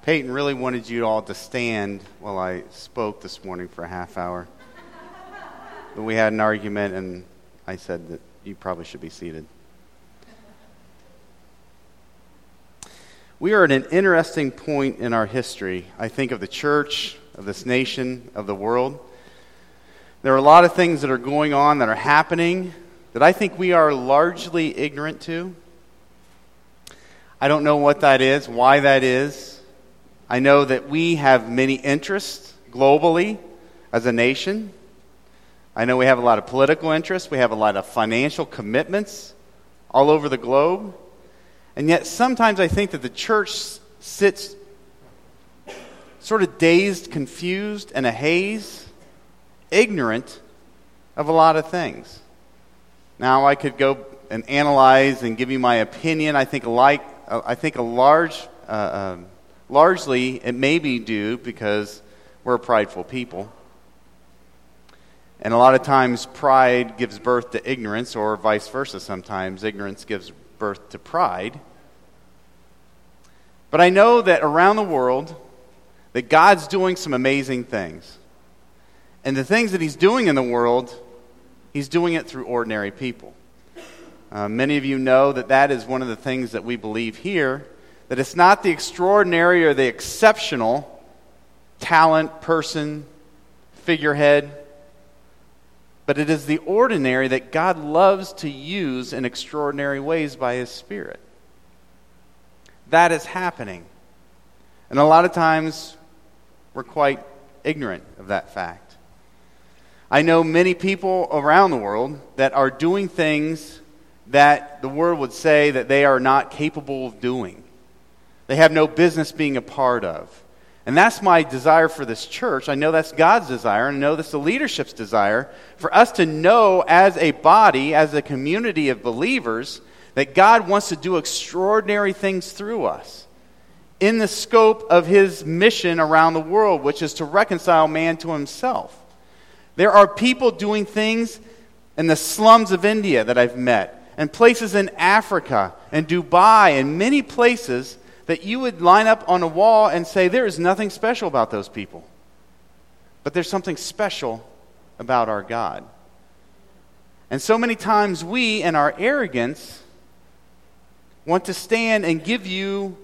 Peyton really wanted you all to stand while I spoke this morning for a half hour. But we had an argument, and I said that you probably should be seated. We are at an interesting point in our history, I think, of the church, of this nation, of the world. There are a lot of things that are going on, that are happening, that I think we are largely ignorant to. I don't know what that is, why that is. I know that we have many interests globally as a nation. I know we have a lot of political interests. We have a lot of financial commitments all over the globe. And yet sometimes I think that the church sits sort of dazed, confused, in a haze, ignorant of a lot of things. Now I could go and analyze and give you my opinion. I think largely it may be due because we're a prideful people. And a lot of times pride gives birth to ignorance, or vice versa sometimes. Ignorance gives birth to pride. But I know that around the world that God's doing some amazing things. And the things that He's doing in the world, He's doing it through ordinary people. Many of you know that is one of the things that we believe here, that it's not the extraordinary or the exceptional talent, person, figurehead, but it is the ordinary that God loves to use in extraordinary ways by His Spirit. That is happening. And a lot of times, we're quite ignorant of that fact. I know many people around the world that are doing things that the world would say that they are not capable of doing. They have no business being a part of. And that's my desire for this church. I know that's God's desire, and I know that's the leadership's desire, for us to know as a body, as a community of believers, that God wants to do extraordinary things through us in the scope of His mission around the world, which is to reconcile man to himself. There are people doing things in the slums of India that I've met, and places in Africa and Dubai and many places that you would line up on a wall and say, there is nothing special about those people. But there's something special about our God. And so many times we, in our arrogance, want to stand and give you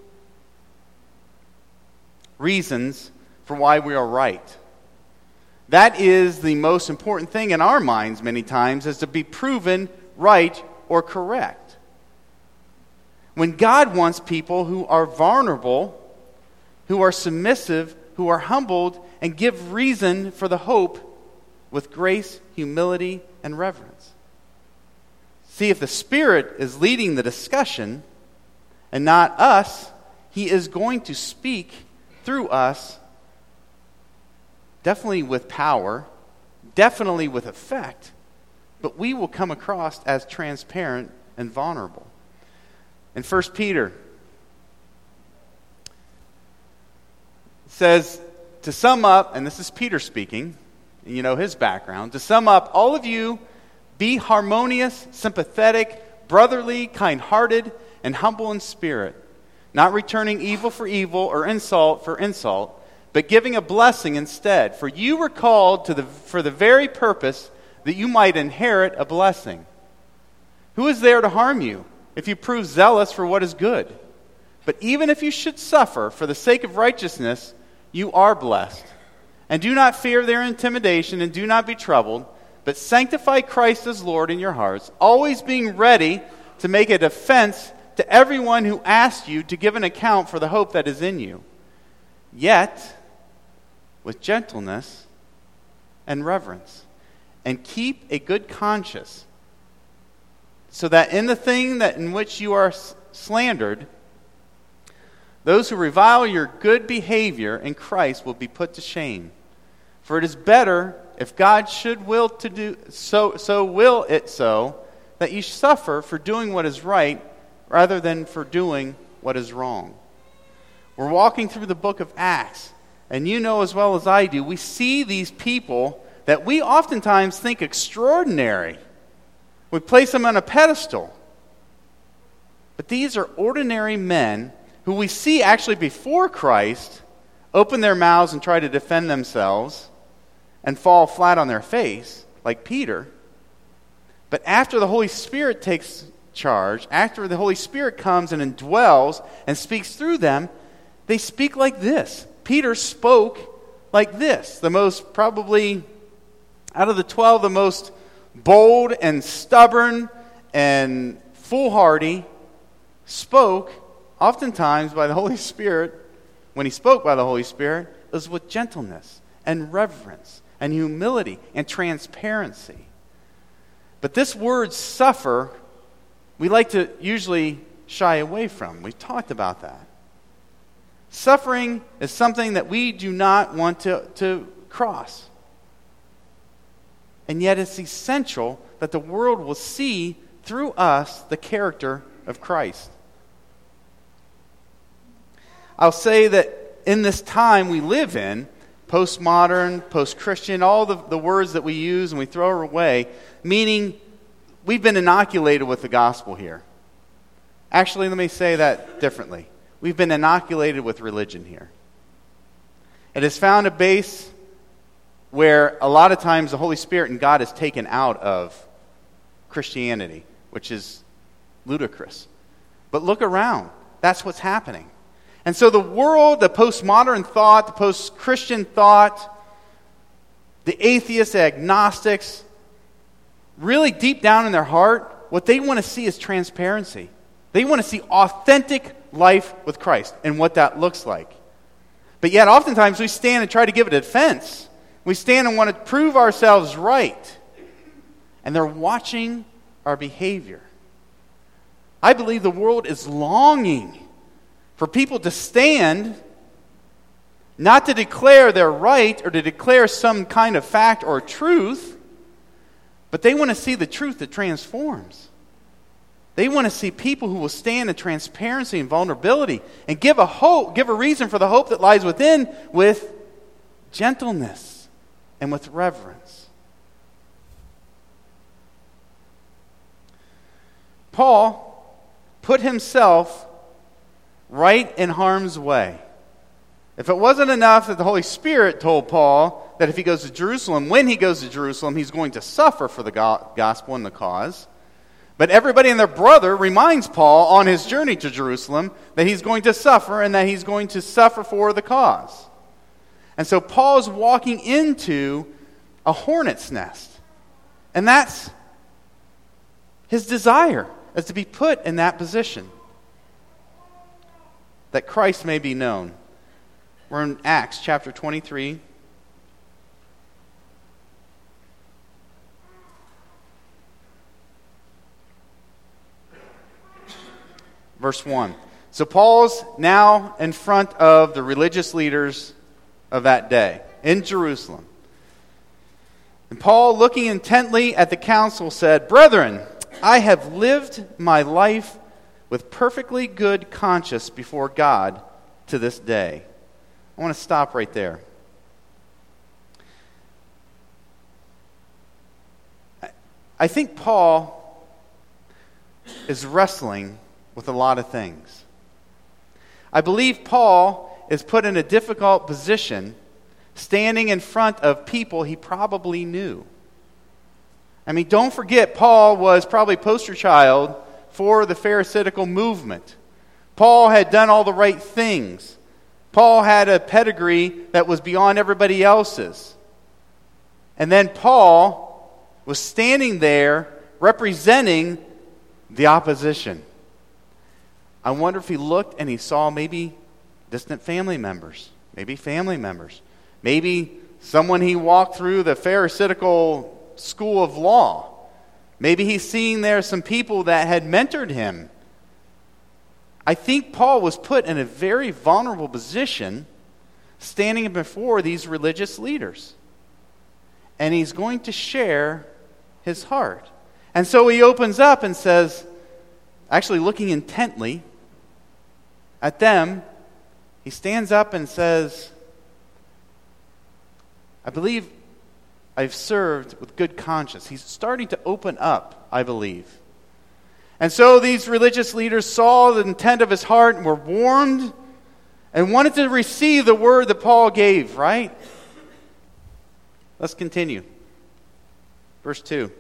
reasons for why we are right. That is the most important thing in our minds many times, is to be proven right or correct. When God wants people who are vulnerable, who are submissive, who are humbled, and give reason for the hope with grace, humility, and reverence. See, if the Spirit is leading the discussion and not us, He is going to speak through us, definitely with power, definitely with effect, but we will come across as transparent and vulnerable. In 1 Peter, it says, to sum up, and this is Peter speaking, and you know his background, to sum up, all of you be harmonious, sympathetic, brotherly, kind-hearted, and humble in spirit, not returning evil for evil or insult for insult, but giving a blessing instead. For you were called for the very purpose that you might inherit a blessing. Who is there to harm you if you prove zealous for what is good? But even if you should suffer for the sake of righteousness, you are blessed. And do not fear their intimidation, and do not be troubled, but sanctify Christ as Lord in your hearts, always being ready to make a defense to everyone who asks you to give an account for the hope that is in you. Yet, with gentleness and reverence, and keep a good conscience, so that in the thing in which you are slandered, those who revile your good behavior in Christ will be put to shame. For it is better, if God should will to do so will it so, that you suffer for doing what is right, rather than for doing what is wrong. We're walking through the book of Acts, and you know as well as I do, we see these people that we oftentimes think extraordinary. We place them on a pedestal. But these are ordinary men who we see actually before Christ open their mouths and try to defend themselves and fall flat on their face, like Peter. But after the Holy Spirit takes charge, after the Holy Spirit comes and indwells and speaks through them, they speak like this. Peter spoke like this. The most, probably, out of the 12, the most bold and stubborn and foolhardy, spoke, oftentimes by the Holy Spirit, when he spoke by the Holy Spirit, it was with gentleness and reverence and humility and transparency. But this word suffer, we like to usually shy away from. We've talked about that. Suffering is something that we do not want to cross. And yet it's essential that the world will see through us the character of Christ. I'll say that in this time we live in, postmodern, post-Christian, all the words that we use and we throw away, meaning we've been inoculated with the gospel here. Actually, let me say that differently. We've been inoculated with religion here. It has found a base where a lot of times the Holy Spirit and God is taken out of Christianity, which is ludicrous. But look around. That's what's happening. And so the world, the postmodern thought, the post-Christian thought, the atheists, the agnostics, really deep down in their heart, what they want to see is transparency. They want to see authentic life with Christ and what that looks like. But yet oftentimes we stand and try to give it a defense. We stand and want to prove ourselves right. And they're watching our behavior. I believe the world is longing for people to stand, not to declare they're right or to declare some kind of fact or truth, but they want to see the truth that transforms. They want to see people who will stand in transparency and vulnerability and give a hope, give a reason for the hope that lies within with gentleness and with reverence. Paul put himself right in harm's way. If it wasn't enough that the Holy Spirit told Paul that if he goes to Jerusalem, when he goes to Jerusalem, he's going to suffer for the gospel and the cause. But everybody and their brother reminds Paul on his journey to Jerusalem that he's going to suffer and that he's going to suffer for the cause. And so Paul's walking into a hornet's nest. And that's his desire, is to be put in that position, that Christ may be known. We're in Acts chapter 23. Verse 1. So Paul's now in front of the religious leaders of that day in Jerusalem. And Paul, looking intently at the council, said, "Brethren, I have lived my life with perfectly good conscience before God to this day." I want to stop right there. I think Paul is wrestling with a lot of things. I believe Paul is put in a difficult position standing in front of people he probably knew. I mean, don't forget, Paul was probably poster child for the Pharisaical movement. Paul had done all the right things. Paul had a pedigree that was beyond everybody else's. And then Paul was standing there representing the opposition. I wonder if he looked and he saw maybe distant family members, maybe someone he walked through the Pharisaical school of law. Maybe he's seeing there some people that had mentored him. I think Paul was put in a very vulnerable position standing before these religious leaders. And he's going to share his heart. And so he opens up and says, actually looking intently at them, he stands up and says, "I believe I've served with good conscience." He's starting to open up, I believe. And so these religious leaders saw the intent of his heart and were warned and wanted to receive the word that Paul gave, right? Let's continue. Verse 2.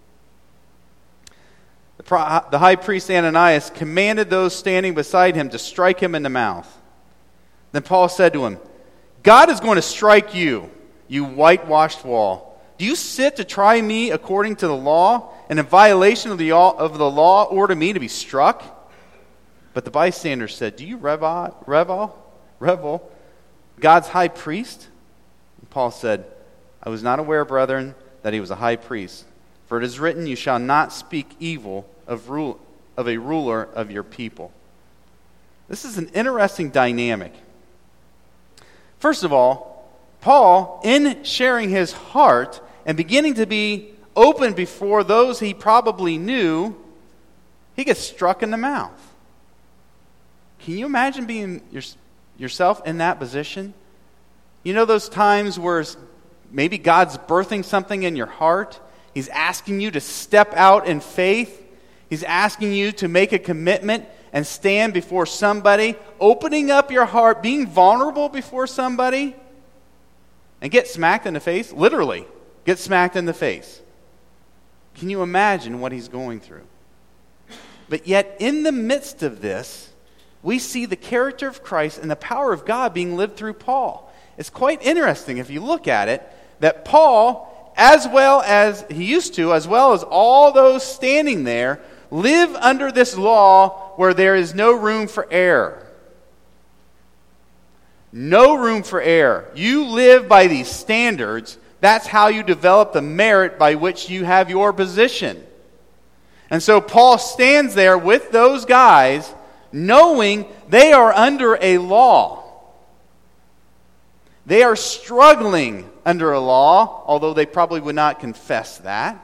The high priest Ananias commanded those standing beside him to strike him in the mouth. Then Paul said to him, God is going to strike you, you whitewashed wall. Do you sit to try me according to the law, and in violation of the law order me to be struck? But the bystanders said, do you revel God's high priest? And Paul said, I was not aware, brethren, that he was a high priest. For it is written, you shall not speak evil of a ruler of your people. This is an interesting dynamic. First of all, Paul, in sharing his heart and beginning to be open before those he probably knew, he gets struck in the mouth. Can you imagine being yourself in that position? You know those times where maybe God's birthing something in your heart? He's asking you to step out in faith. He's asking you to make a commitment and stand before somebody, opening up your heart, being vulnerable before somebody, and get smacked in the face. Literally, get smacked in the face. Can you imagine what he's going through? But yet, in the midst of this, we see the character of Christ and the power of God being lived through Paul. It's quite interesting if you look at it, that Paul, as well as he used to, as well as all those standing there, live under this law where there is no room for error. No room for error. You live by these standards. That's how you develop the merit by which you have your position. And so Paul stands there with those guys, knowing they are under a law. They are struggling under a law, although they probably would not confess that.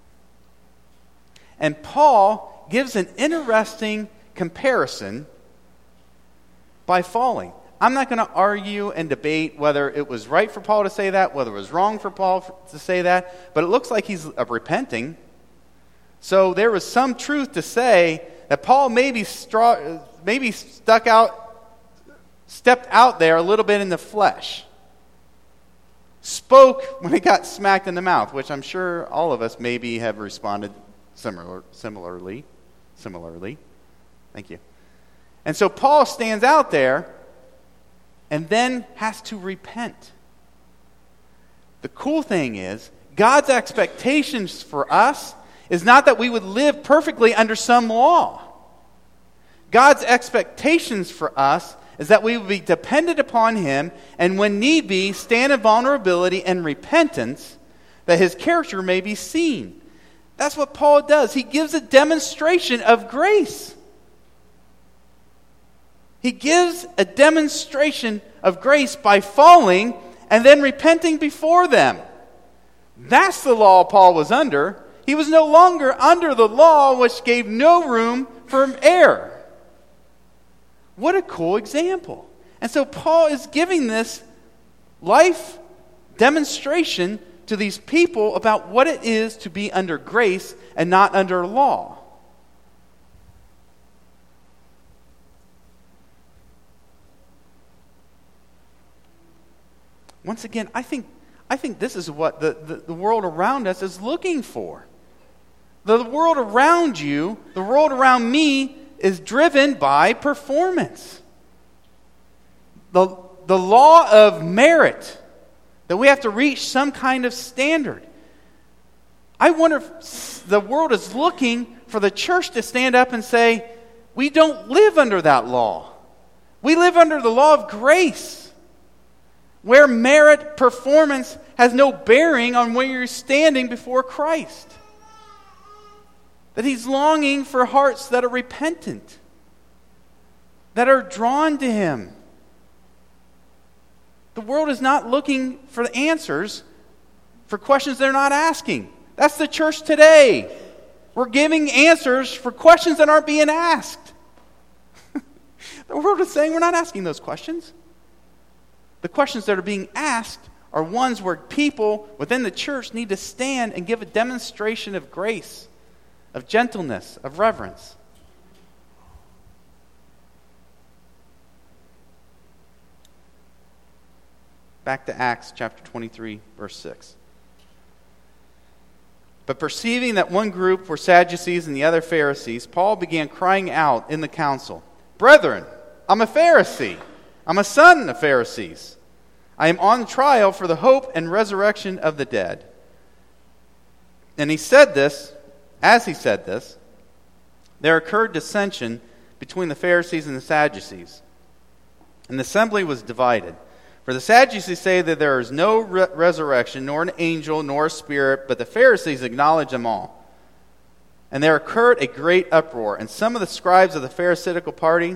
And Paul gives an interesting comparison by falling. I'm not going to argue and debate whether it was right for Paul to say that, whether it was wrong for Paul to say that, but it looks like he's repenting. So there was some truth to say that Paul stepped out there a little bit in the flesh. Spoke when he got smacked in the mouth, which I'm sure all of us maybe have responded similarly. Thank you. And so Paul stands out there and then has to repent. The cool thing is, God's expectations for us is not that we would live perfectly under some law. God's expectations for us is that we would be dependent upon Him, and when need be, stand in vulnerability and repentance, that His character may be seen. That's what Paul does. He gives a demonstration of grace. He gives a demonstration of grace by falling and then repenting before them. That's the law Paul was under. He was no longer under the law which gave no room for error. What a cool example. And so Paul is giving this life demonstration to these people about what it is to be under grace and not under law. Once again, I think this is what the world around us is looking for. The world around you, the world around me, is driven by performance. The law of merit, that we have to reach some kind of standard. I wonder if the world is looking for the church to stand up and say, we don't live under that law. We live under the law of grace, where merit, performance has no bearing on where you're standing before Christ. That He's longing for hearts that are repentant, that are drawn to Him. The world is not looking for answers for questions they're not asking. That's the church today. We're giving answers for questions that aren't being asked. The world is saying we're not asking those questions. The questions that are being asked are ones where people within the church need to stand and give a demonstration of grace. of gentleness, of reverence. Back to Acts chapter 23, verse 6. But perceiving that one group were Sadducees and the other Pharisees, Paul began crying out in the council, "Brethren, I'm a Pharisee. I'm a son of Pharisees. I am on trial for the hope and resurrection of the dead." And he said this, as he said this, there occurred dissension between the Pharisees and the Sadducees. And the assembly was divided. For the Sadducees say that there is no resurrection, nor an angel, nor a spirit, but the Pharisees acknowledge them all. And there occurred a great uproar, and some of the scribes of the Pharisaical party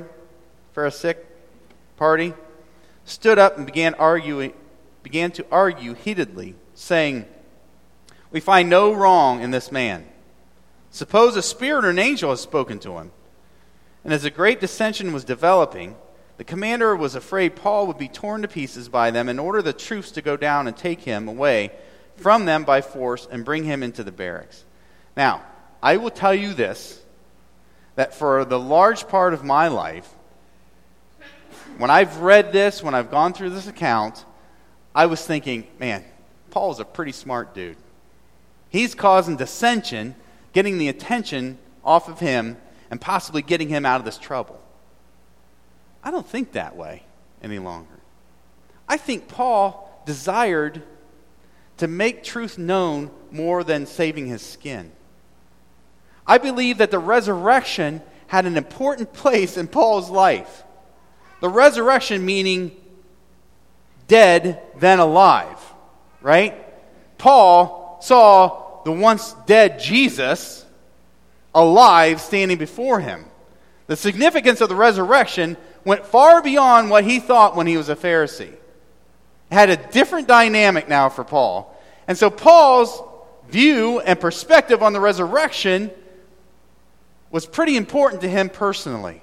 stood up and began to argue heatedly, saying, "We find no wrong in this man. Suppose a spirit or an angel has spoken to him." And as a great dissension was developing, the commander was afraid Paul would be torn to pieces by them and ordered the troops to go down and take him away from them by force and bring him into the barracks. Now, I will tell you this, that for the large part of my life, when I've read this, when I've gone through this account, I was thinking, man, Paul's a pretty smart dude. He's causing dissension, getting the attention off of him, and possibly getting him out of this trouble. I don't think that way any longer. I think Paul desired to make truth known more than saving his skin. I believe that the resurrection had an important place in Paul's life. The resurrection meaning dead, then alive, right? Paul saw the once dead Jesus alive standing before him. The significance of the resurrection went far beyond what he thought when he was a Pharisee. It had a different dynamic now for Paul. And so Paul's view and perspective on the resurrection was pretty important to him personally.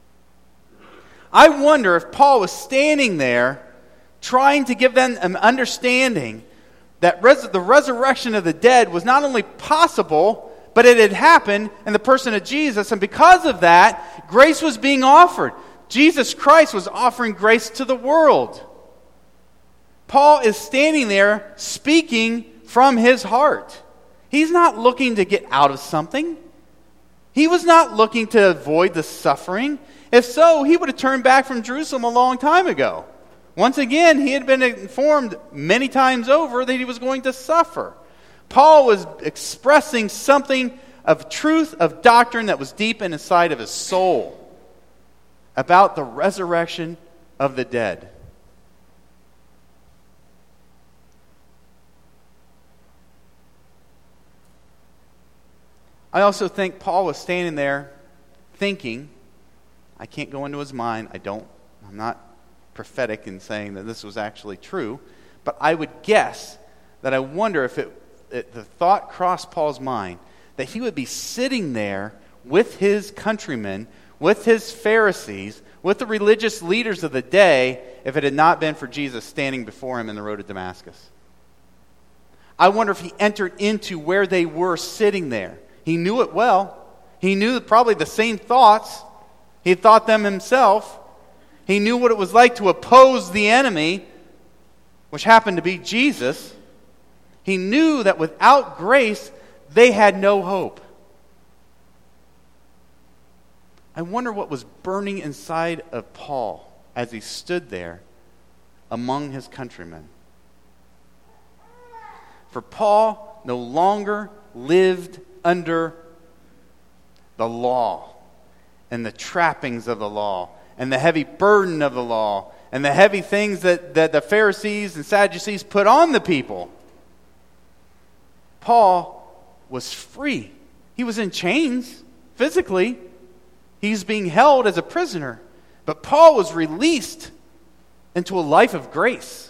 I wonder if Paul was standing there trying to give them an understanding that the resurrection of the dead was not only possible, but it had happened in the person of Jesus. And because of that, grace was being offered. Jesus Christ was offering grace to the world. Paul is standing there speaking from his heart. He's not looking to get out of something. He was not looking to avoid the suffering. If so, he would have turned back from Jerusalem a long time ago. Once again, he had been informed many times over that he was going to suffer. Paul was expressing something of truth, of doctrine that was deep inside of his soul about the resurrection of the dead. I also think Paul was standing there thinking, I can't go into his mind, I'm not prophetic in saying that this was actually true, but I would guess that I wonder if the thought crossed Paul's mind that he would be sitting there with his countrymen, with his Pharisees, with the religious leaders of the day, if it had not been for Jesus standing before him in the road to Damascus. I wonder if he entered into where they were sitting there. He knew it well. He knew probably the same thoughts. He had thought them himself. He knew what it was like to oppose the enemy, which happened to be Jesus. He knew that without grace, they had no hope. I wonder what was burning inside of Paul as he stood there among his countrymen. For Paul no longer lived under the law and the trappings of the law and the heavy burden of the law and the heavy things that the Pharisees and Sadducees put on the people. Paul was free. He was in chains physically. He's being held as a prisoner. But Paul was released into a life of grace.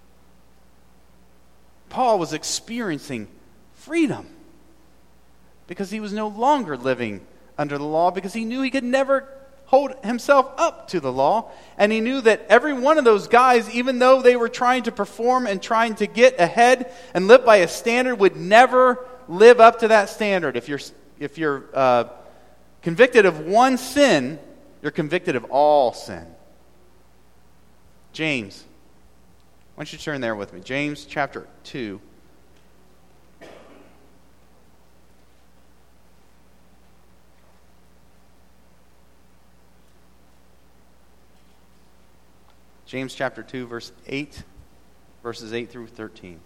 Paul was experiencing freedom because he was no longer living under the law, because he knew he could never hold himself up to the law. And he knew that every one of those guys, even though they were trying to perform and trying to get ahead and live by a standard, would never live up to that standard. If you're if you're convicted of one sin, you're convicted of all sin. James. Why don't you turn there with me? James chapter 2. James chapter 2, verses 8 through 13.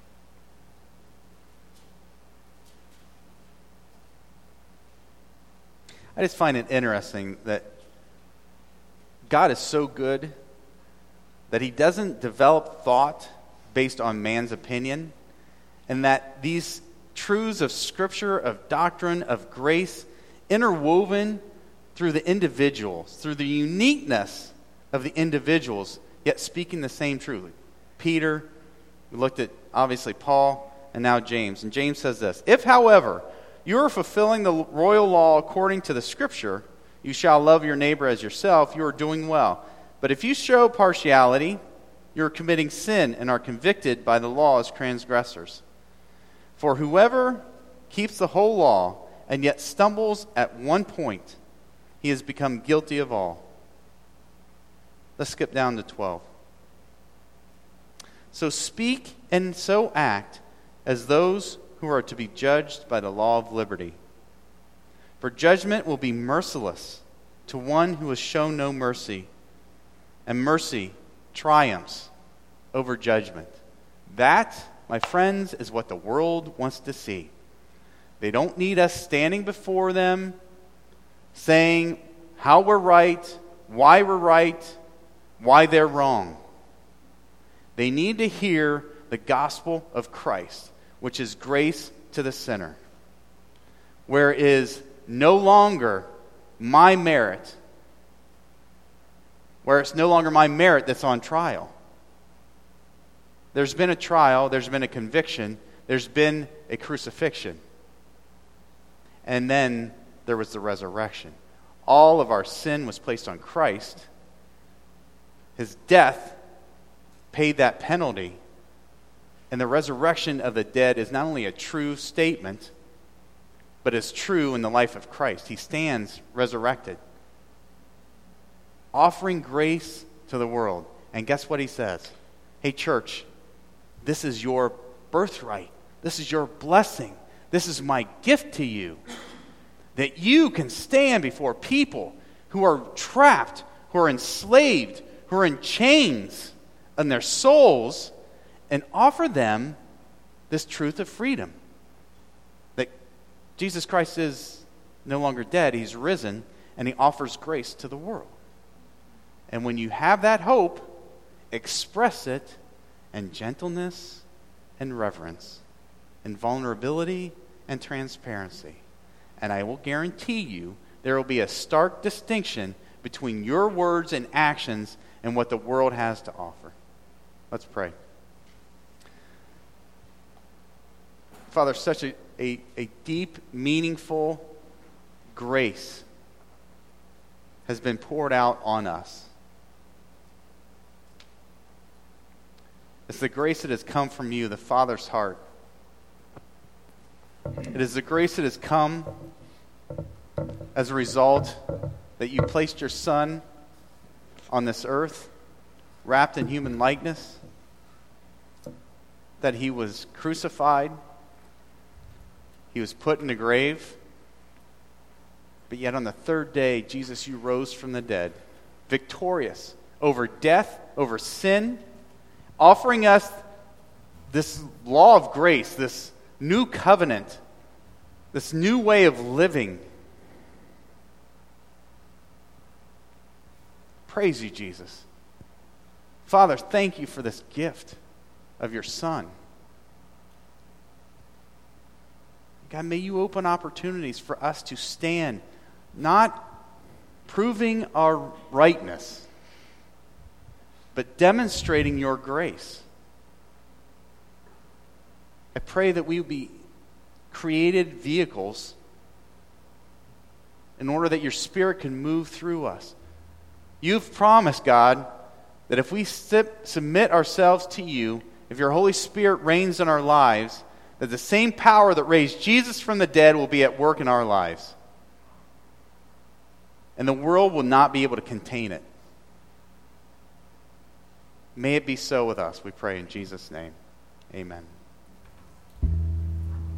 I just find it interesting that God is so good that he doesn't develop thought based on man's opinion, and that these truths of Scripture, of doctrine, of grace, interwoven through the individuals, through the uniqueness of the individuals, yet speaking the same truth. Peter, we looked at, obviously, Paul, and now James. And James says this, "If, however, you are fulfilling the royal law according to the Scripture, you shall love your neighbor as yourself, you are doing well. But if you show partiality, you are committing sin and are convicted by the law as transgressors. For whoever keeps the whole law and yet stumbles at one point, he has become guilty of all." Let's skip down to 12. "So speak and so act as those who are to be judged by the law of liberty. For judgment will be merciless to one who has shown no mercy, and mercy triumphs over judgment." That, my friends, is what the world wants to see. They don't need us standing before them saying how we're right, why they're wrong. They need to hear the gospel of Christ, which is grace to the sinner, where it is no longer my merit, where it's no longer my merit that's on trial. There's been a trial, there's been a conviction, there's been a crucifixion. And then there was the resurrection. All of our sin was placed on Christ. His death paid that penalty. And the resurrection of the dead is not only a true statement, but is true in the life of Christ. He stands resurrected, offering grace to the world. And guess what he says? Hey, church, this is your birthright. This is your blessing. This is my gift to you. That you can stand before people who are trapped, who are enslaved, who are in chains in their souls, and offer them this truth of freedom. That Jesus Christ is no longer dead, he's risen, and he offers grace to the world. And when you have that hope, express it in gentleness and reverence, in vulnerability and transparency. And I will guarantee you there will be a stark distinction between your words and actions and what the world has to offer. Let's pray. Father, such a deep, meaningful grace has been poured out on us. It's the grace that has come from you, the Father's heart. It is the grace that has come as a result that you placed your Son on this earth, wrapped in human likeness, that he was crucified, he was put in the grave, but yet on the third day, Jesus, you rose from the dead, victorious over death, over sin, offering us this law of grace, this new covenant, this new way of living. Praise you, Jesus. Father, thank you for this gift of your Son. God, may you open opportunities for us to stand, not proving our rightness, but demonstrating your grace. I pray that we will be created vehicles in order that your Spirit can move through us. You've promised, God, that if we submit ourselves to you, if your Holy Spirit reigns in our lives, that the same power that raised Jesus from the dead will be at work in our lives. And the world will not be able to contain it. May it be so with us, we pray in Jesus' name. Amen.